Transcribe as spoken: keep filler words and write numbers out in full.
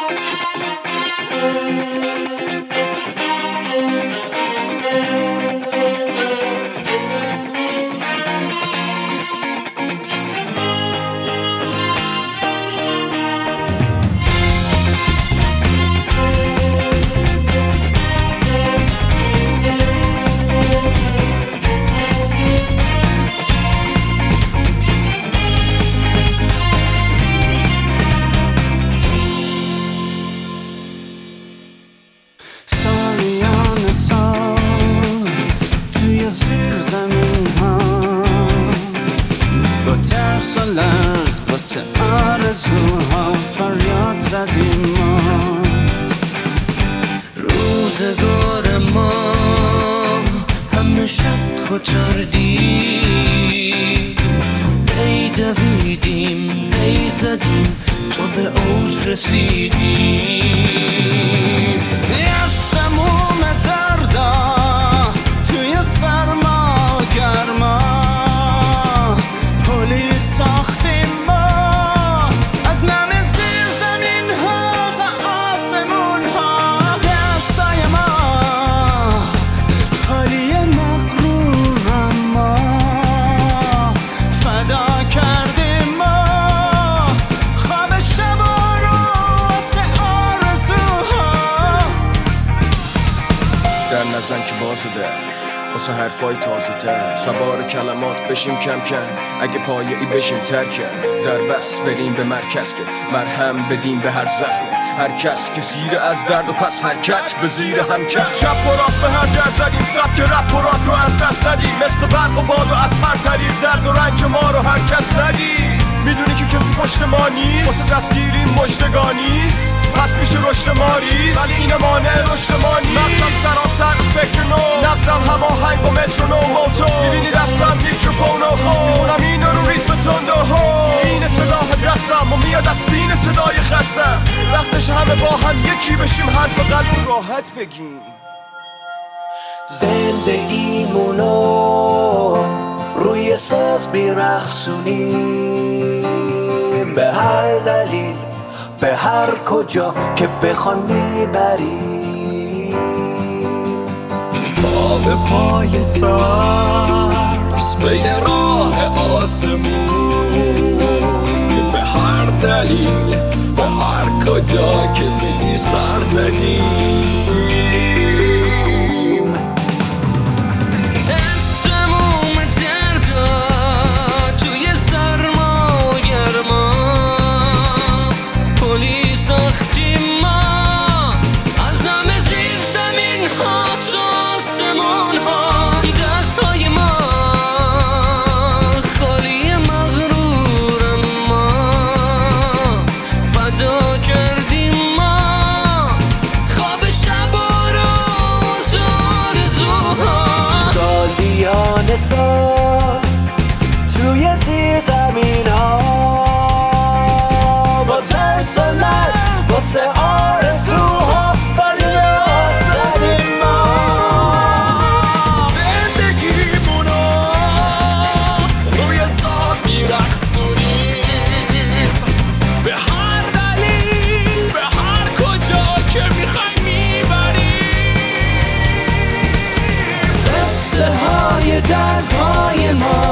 واسه آرزوها فریاد زدیم ما. روزگار ما همه شک و تردید، ای دویدیم ای زدیم تا به اوج رسیدیم. از تموم دردا توی سرما گرما پلی ساختیم ما، از نم زیر زمین ها تا آسمون ها. دستای ما خالی مغرور ما فدا کردیم ما، خواب شبا رو واسه آرزوها. در نزن که بازه در واسه حرفای تازه تر، سوار کلمات بشیم کم کم، اگه پایه‌ای بشیم ترکه در بس بریم به مرکز که مرهم بدیم به هر زخم هر کس که زیر از درد و پس حرکت به زیر هم کرد. چپ و راست به هم در زدیم، سبک رپ و راک رو از دست ندیم، مثل برق و باد و از هر طریق درد و رنج ما رو هر کس ندید. میدونی که کسی پشت ما نیست، واسه دستگیریم مژدگانی پس میشه رشد ماری، ولی این مانع رشد ما نیست. مغزم سراسر فکر نو، نبضم هماهنگ با مترونوم موتور، میبینی دستم میکروفون و خود میخونم این رو ریتم تند و هو. این سلاح دستم و میاد از سینه صدای خستم، وقتش همه با هم یکی بشیم، حرف قلب راحت بگیم. زندگیمونو روی ساز میرقصونیم، به هر دلیل به هر کجا که بخوان میبریم. پا به پای ترس بین راه آسمون، به هر دلیل به هر کجا که بگی سر زدیم. سال توی زیر زمین ها با ترس و لرز واسه آرزوها فریاد زدیم ما. زندگیمونو روی ساز میرقصونیم، به هر دلیل به هر کجا که میخوایم میبریم. قصه های دردهای ما